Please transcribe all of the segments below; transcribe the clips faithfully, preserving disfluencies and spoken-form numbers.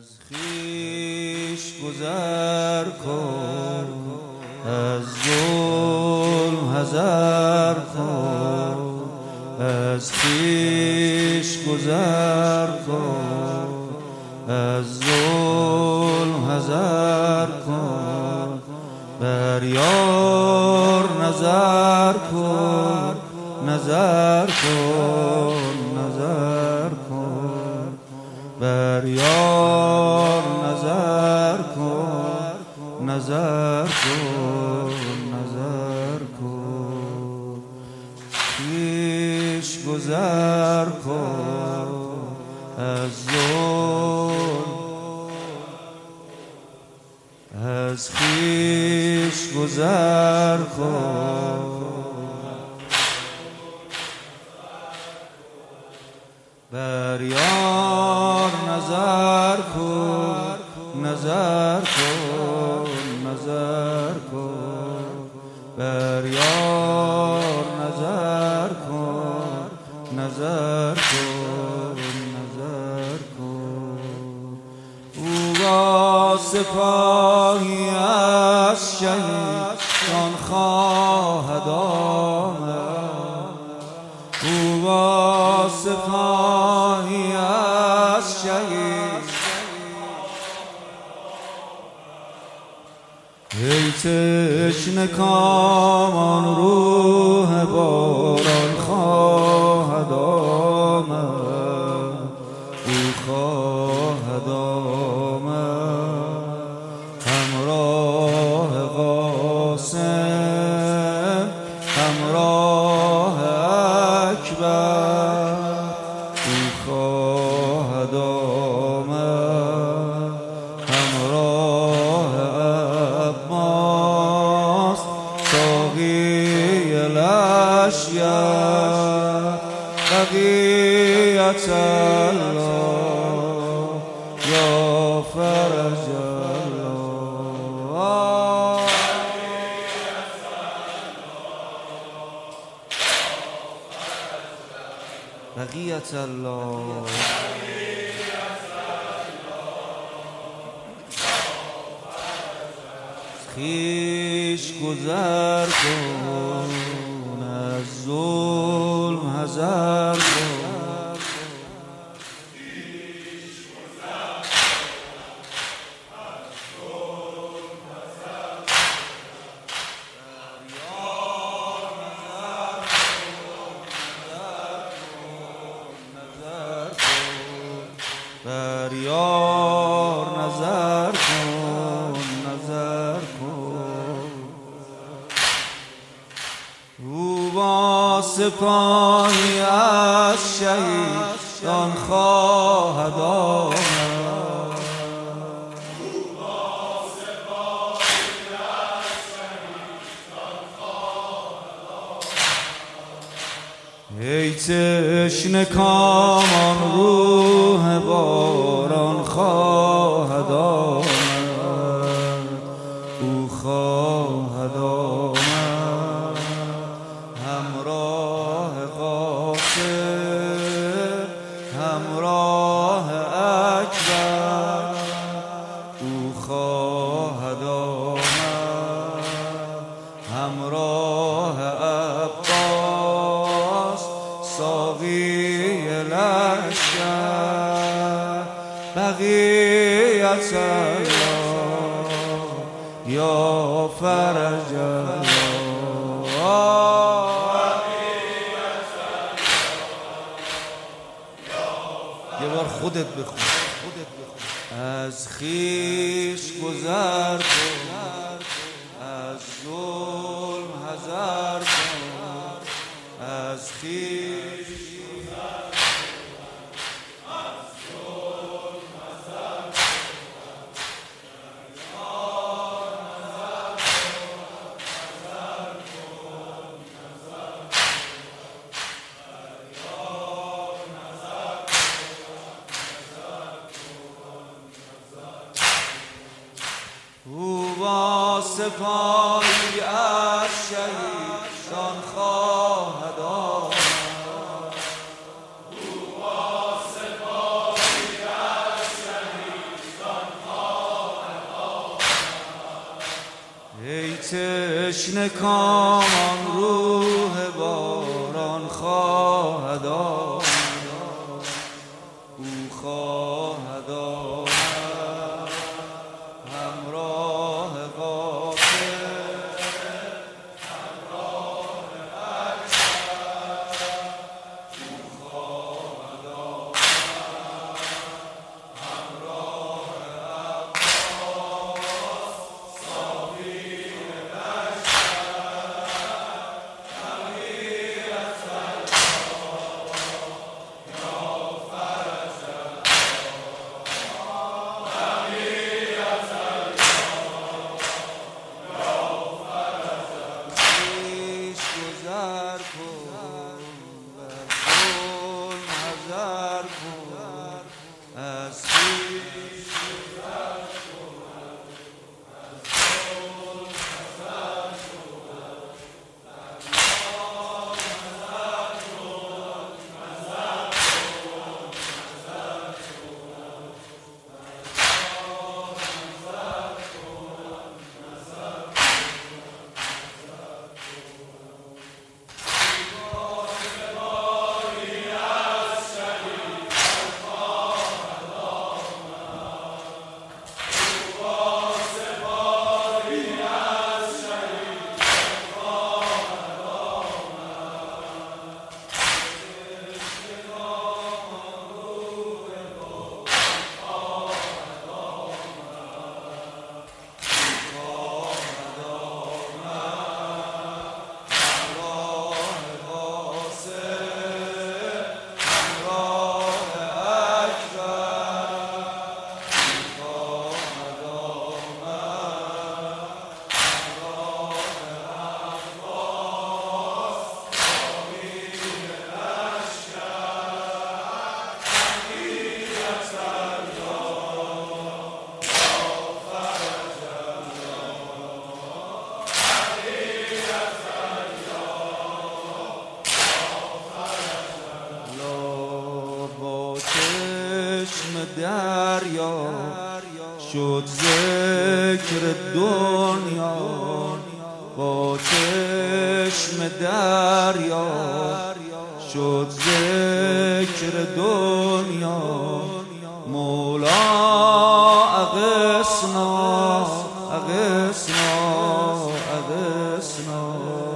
از خویش گذر کن، از ظلم حذر کن، از خویش گذر کن، از ظلم حذر کن، بر یار نظر کن، نظر کن، نظر کن، بر یار نظر کن، نظر کن، نظر کن، خویش گذر کن، از ظلم از خویش گذر کن، بر یار نظر کن، نظر کن، نظر کن، بر یار نظر کن، نظر کن، نظر کن. او با سپاهی از شهید جان خواهد آمد، او با سپاهی از شهید ای تشنه کامان روح باران خواهد آمد، او خواهد آمد همراه قاسم، همراه اکبر، او خواهد آمد همراه عباس، ساقی الاشیاء، بقیت الله یا فرج الله، بقیت الله. خویش گذر کن، از ظلم حذر کن، بر یار نظر کن، نظر کن. او با سپاهی از شهید جان خواهد آمد، ای تشنه کامان روح باران خواهد آمد، او خواهد آمد همراه قاسم، همراه اکبر، او خواهد آمد همراه عباس، ساقی لشکر، بقیت الله یا فرج الله. یه بار خودت بخون، از خویش گذر کن، از ظلم حذر کن، از خویش گذر کن، از ظلم حذر کن، نظر کن، نظر کن. او با سپاهی از شهید جان خواهد آمد، او با سپاهی از شهید تشنه کامان روح باران خواهد آمد، او خواهد آمد همراه غافل، همراه اکثر، او خواهد آمد همراه عباس صافی دریا شد ذکر دنیا، با چشم دریا شد ذکر دنیا، مولا اغثنا اغثنا اغثنا.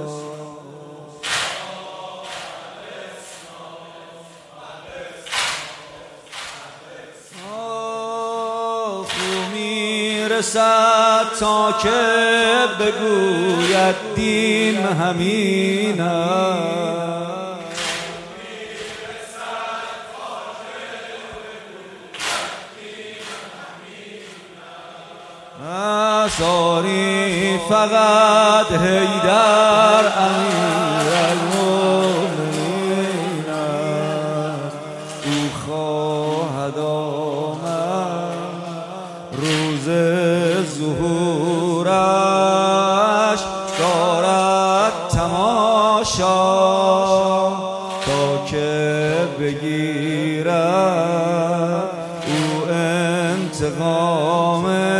رسد تا که بگوید دین همین است، اساری فقط حیدر امیر المؤمنین است، او خواهد آمد روز ظهورش دارد تماشا، تا که بگیرد او انتقام